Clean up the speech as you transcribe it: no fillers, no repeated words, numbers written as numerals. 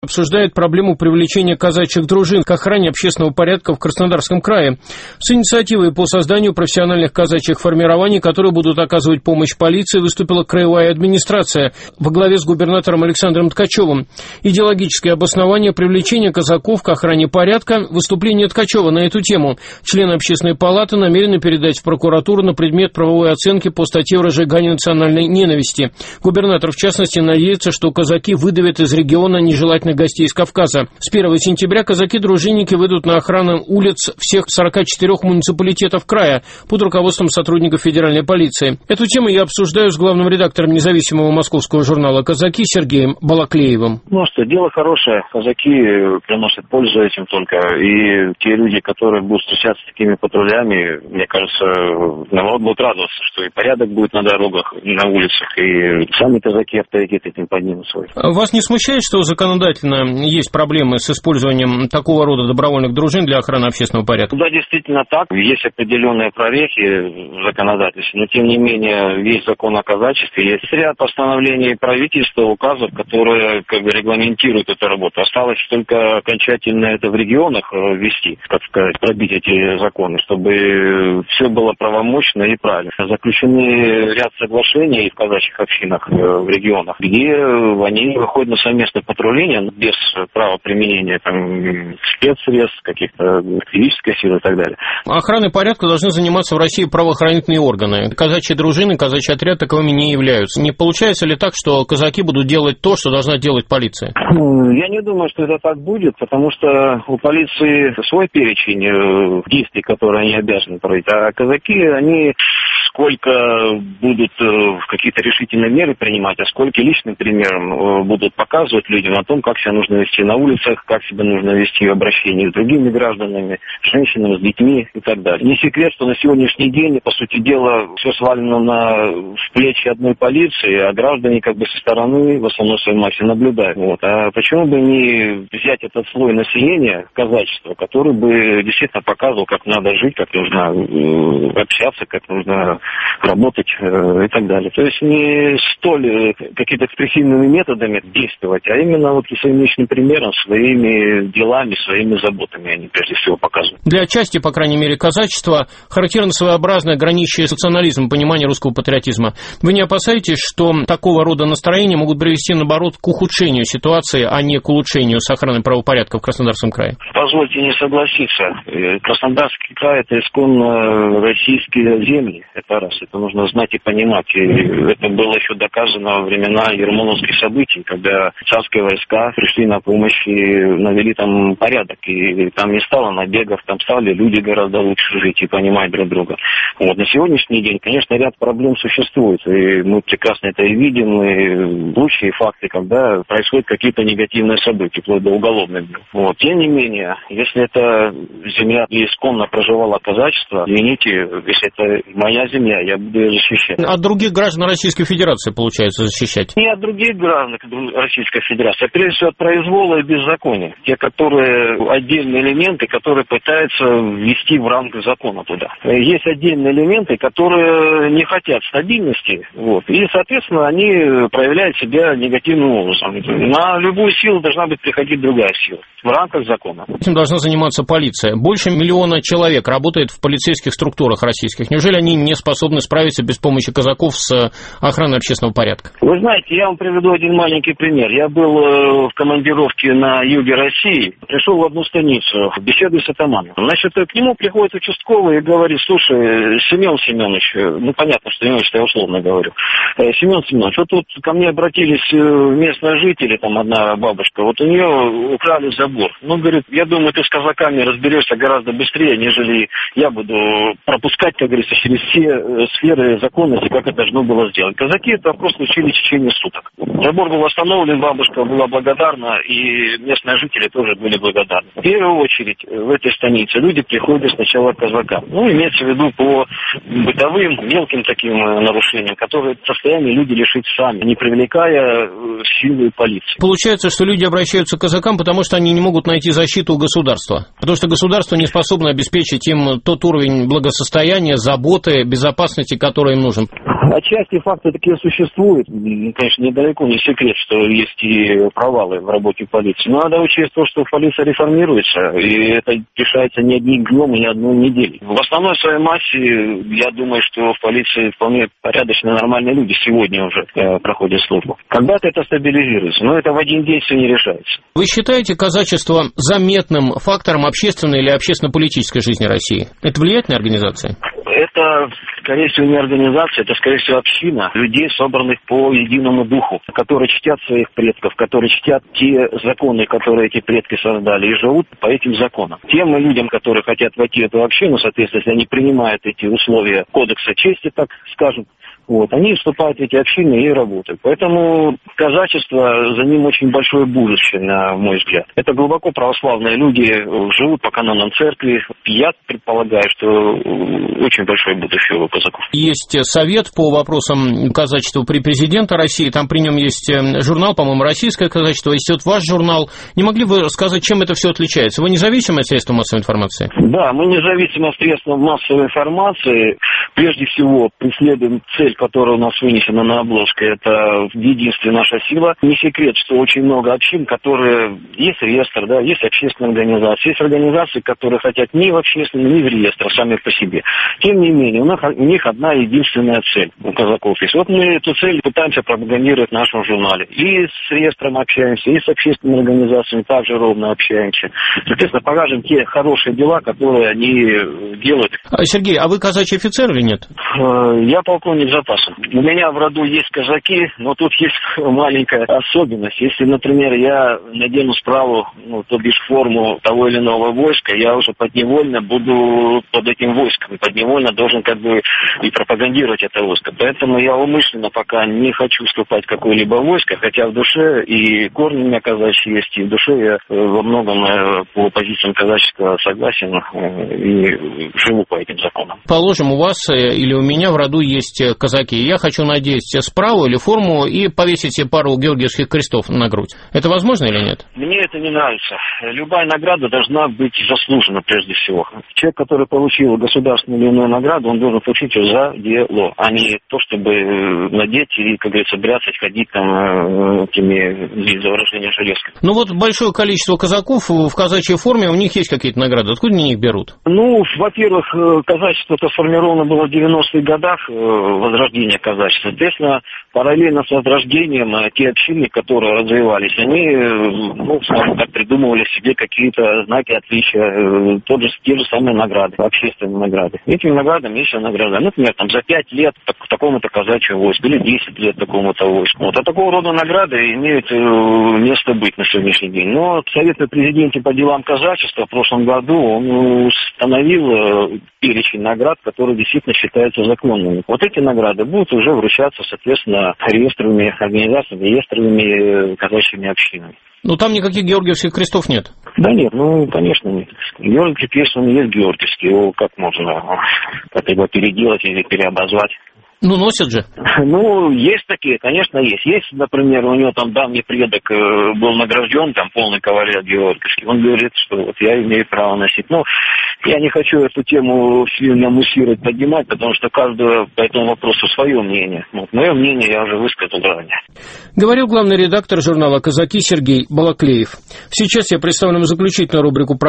обсуждает проблему привлечения казачьих дружин к охране общественного порядка в Краснодарском крае. С инициативой по созданию профессиональных казачьих формирований, которые будут оказывать помощь полиции, выступила краевая администрация во главе с губернатором Александром Ткачевым. Идеологическое обоснование привлечения казаков к охране порядка – выступление Ткачева на эту тему. Члены общественной палаты намерены передать в прокуратуру на предмет правовой оценки по статье о разжигании национальной ненависти. Губернатор, в частности, надеется, что казаки выдавят из региона нежелательных гостей из Кавказа. С 1 сентября казаки-дружинники выйдут на охрану улиц всех 44 муниципалитетов края под руководством сотрудников федеральной полиции. Эту тему я обсуждаю с главным редактором независимого московского журнала «Казаки» Сергеем Балаклеевым. Дело хорошее. Казаки приносят пользу этим только. И те люди, которые будут встречаться с такими патрулями, мне кажется, народ будет радоваться, что и порядок будет на дорогах, на улицах, и сами казаки авторитет этим поднимут свой. Вас не смущает, что законодательно есть проблемы с использованием такого рода добровольных дружин для охраны общественного порядка? Да, действительно так. Есть определенные прорехи в законодательстве, но тем не менее есть закон о казачестве, есть ряд постановлений правительства, указов, которые регламентируют эту работу. Осталось только окончательно это в регионах ввести, так сказать, пробить эти законы, чтобы все было правомочно и правильно. Заключены ряд соглашений в казачьих общинах в регионах, где они выходят на совместное патрулирование без права применения спецсредств, каких-то активистической силы и так далее. Охраной порядка должны заниматься в России правоохранительные органы. Казачьи дружины, казачий отряд таковыми не являются. Не получается ли так, что казаки будут делать то, что должна делать полиция? Я не думаю, что это так будет, потому что у полиции свой перечень действий, которые они обязаны проводить, а казаки, они сколько будут какие-то решительные меры принимать, а сколько личным примером будут показывать людям о том, как себя нужно вести на улицах, как себя нужно вести в обращении с другими гражданами, женщинами, с детьми и так далее. Не секрет, что на сегодняшний день, по сути дела, все свалено в плечи одной полиции, а граждане со стороны в основном своей массе наблюдают. А почему бы не взять этот слой населения, казачества, который бы действительно показывал, как надо жить, как нужно общаться, как нужно работать и так далее. То есть не столь какими-то экспрессивными методами действовать, а именно своим личным примером, своими делами, своими заботами они прежде всего показывают. Для части, по крайней мере, казачества характерно своеобразное граничащее с национализмом понимание русского патриотизма. Вы не опасаетесь, что такого рода настроения могут привести, наоборот, к ухудшению ситуации, а не к улучшению с охраной правопорядка в Краснодарском крае? Позвольте не согласиться. Краснодарский край – это исконно российские земли. Это раз. Это нужно знать и понимать. И это было еще доказано во времена ермоловских событий, когда царские войска пришли на помощь и навели там порядок. И там не стало набегов, там стали люди гораздо лучше жить и понимать друг друга. На сегодняшний день, конечно, ряд проблем существует. И мы прекрасно это и видим. И случаи, факты, когда происходят какие-то негативные события, вплоть до уголовных. Тем не менее, если это земля, где исконно проживало казачество, извините, если это моя земля, я буду ее защищать. От других граждан Российской Федерации, получается, защищать? Не от других граждан Российской Федерации, а прежде всего от произвола и беззакония. Те, которые отдельные элементы, которые пытаются ввести в ранг закона туда. Есть отдельные элементы, которые не хотят стабильности, и, соответственно, они проявляют себя негативным образом. На любую силу должна приходить другая сила в рамках закона. Этим должна заниматься полиция. Больше 1 миллиона человек работает в полицейских структурах российских. Неужели они не способны справиться без помощи казаков с охраной общественного порядка? Вы знаете, я вам приведу один маленький пример. Я был в командировке на юге России, пришел в одну станицу, беседую с атаманом. К нему приходит участковый и говорит: слушай, Семен Семенович, понятно, что Семенович-то я условно говорю, Семен Семенович, тут ко мне обратились местные жители, одна бабушка, у нее украли забор. Говорит, я думаю, ты с казаками разберешься гораздо быстрее, нежели я буду пропускать, как говорится, через все сферы законности, как это должно было сделать. Казаки это вопрос случили в течение суток. Забор был восстановлен, бабушка была благодарна, и местные жители тоже были благодарны. В первую очередь в этой станице люди приходят сначала к казакам. Имеется в виду по бытовым, мелким таким нарушениям, которые в состоянии люди решить сами, не привлекая силы полиции. Получается, что люди обращаются к казакам, потому что они не могут найти защиту у государства. Потому что государство не способно обеспечить им тот уровень благосостояния, заботы, безопасности, который им нужен. Отчасти факты такие существуют. Конечно, недалеко не секрет, что есть и провалы в работе полиции. Но надо учесть то, что полиция реформируется, и это решается не одним днем и не одной неделей. В основной своей массе, я думаю, что в полиции вполне порядочные, нормальные люди сегодня уже проходят службу. Когда-то это стабилизируется, но это в один день все не решается. Вы считаете казачество заметным фактором общественной или общественно-политической жизни России? Это влиятельная организация? Это, скорее всего, не организация, это, скорее всего, община людей, собранных по единому духу, которые чтят своих предков, которые чтят те законы, которые эти предки создали, и живут по этим законам. Тем людям, которые хотят войти в эту общину, соответственно, если они принимают эти условия кодекса чести, так скажем, они вступают в эти общины и работают. Поэтому казачество, за ним очень большое будущее, на мой взгляд. Это глубоко православные люди, живут по канонам церкви. Я предполагаю, что очень большое будущее у казаков. Есть совет по вопросам казачества при президенте России. Там при нем есть журнал, по-моему, «Российское казачество». Есть вот ваш журнал. Не могли бы сказать, чем это все отличается? Вы независимое средство массовой информации? Да, мы независимое средство массовой информации. Прежде всего, преследуем цель, которая у нас вынесена на обложке, это в единстве наша сила. Не секрет, что очень много общин, которые... Есть реестр, да, есть общественные организации, есть организации, которые хотят ни в общественный, ни в реестр, сами по себе. Тем не менее, у них одна единственная цель у казаков есть. Вот мы эту цель пытаемся пропагандировать в нашем журнале. И с реестром общаемся, и с общественными организациями также ровно общаемся. Соответственно, покажем те хорошие дела, которые они делают. Сергей, а вы казачий офицер или нет? Я полковник запаса. У меня в роду есть казаки, но тут есть маленькая особенность. Если, например, я надену справу, то бишь форму того или иного войска, я уже подневольно буду под этим войском. Подневольно должен и пропагандировать это войско. Поэтому я умышленно пока не хочу вступать в какое-либо войско, хотя в душе и корни у меня казачьи есть, и в душе я во многом по позициям казачества согласен и живу по этим законам. Положим, у вас или у меня в роду есть казаки. Я хочу надеть справу или форму и повесить себе пару георгиевских крестов на грудь. Это возможно или нет? Мне это не нравится. Любая награда должна быть заслужена прежде всего. Человек, который получил государственную или иную награду, он должен получить ее за дело, а не то, чтобы надеть и, как говорится, бряцать, ходить этими за выражение железкой. Вот большое количество казаков в казачьей форме, у них есть какие-то награды. Откуда они их берут? Во-первых, казачество-то сформировано было в 90-х годах, возрождение казачества. Соответственно, параллельно с возрождением те общины, которые развивались, они, скажем так, придумывали себе какие-то знаки отличия, те же самые награды, общественные награды. Этими наградами есть награда. Например, за 5 лет такому-то казачьему войску или 10 лет такому-то войску. А такого рода награды имеют место быть на сегодняшний день. Но Совет при президенте по делам казачества в прошлом году он установил перечень наград, которые действительно считаются законными. Вот эти награды будут уже вручаться, соответственно, реестровыми организациями, реестровыми казачьими общинами. Там никаких георгиевских крестов нет? Да нет, конечно нет. Георгиевский крест, он есть георгиевский, его как можно как-либо переделать или переобозвать? Носят же. Есть такие, конечно, есть. Есть, например, у него давний предок был награжден, полный кавалер Георгиевский. Он говорит, что я имею право носить. Я не хочу эту тему сильно муссировать, поднимать, потому что каждый по этому вопросу свое мнение. Мое мнение я уже высказал ранее. Говорил главный редактор журнала «Казаки» Сергей Балаклеев. Сейчас я представлю заключительную рубрику